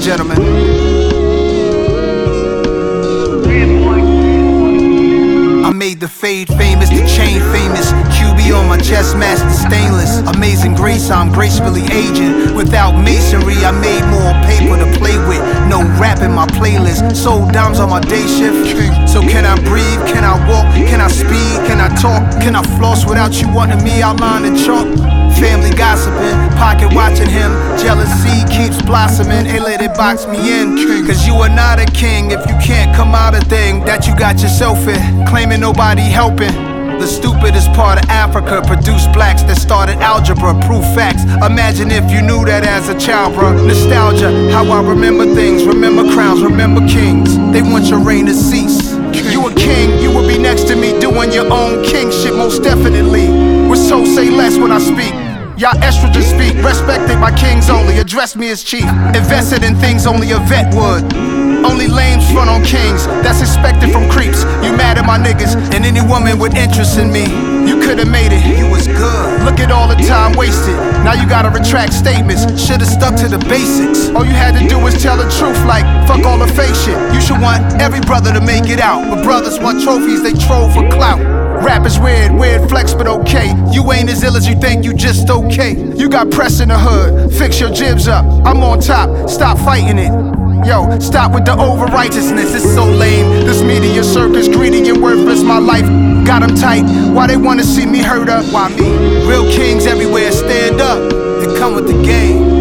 and gentlemen. I made the fade famous, the chain famous. QB on my chest, master stainless. Amazing grace, I'm gracefully aging. Without masonry, I made more paper to play with. No rap in my playlist, sold dimes on my day shift. So can I breathe, can I walk, can I speed, can I talk, can I floss without you wanting me outlined in chalk? Family gossiping, pocket watching him. Jealousy keeps blossoming. Hey, let it box me in. Cause you are not a king if you can't come out a thing that you got yourself in. Claiming nobody helping. The stupidest part of Africa produced blacks that started algebra, proof facts. Imagine if you knew that as a child, bruh. Nostalgia, how I remember things, remember crowns, remember kings. They want your reign to cease. You a king, you will be next to me doing your own king shit, most definitely. With so say less when I speak. Y'all estrogen speak, respected my kings only, address me as chief. Invested in things only a vet would. Only lames front on kings, that's expected from creeps. You mad at my niggas, and any woman with interest in me. You could've made it, you was good. Look at all the time wasted, now you gotta retract statements. Should've stuck to the basics. All you had to do was tell the truth, like fuck all the fake shit. You should want every brother to make it out, but brothers want trophies, they troll for clout. Rap is weird, weird flex but okay. You ain't as ill as you think, you just okay. You got press in the hood, fix your jibs up. I'm on top, stop fighting it. Yo, stop with the over righteousness, it's so lame. This media circus, greedy and worthless. My life got them tight, why they wanna see me hurt up? Why me? Real kings everywhere, stand up, they come with the game.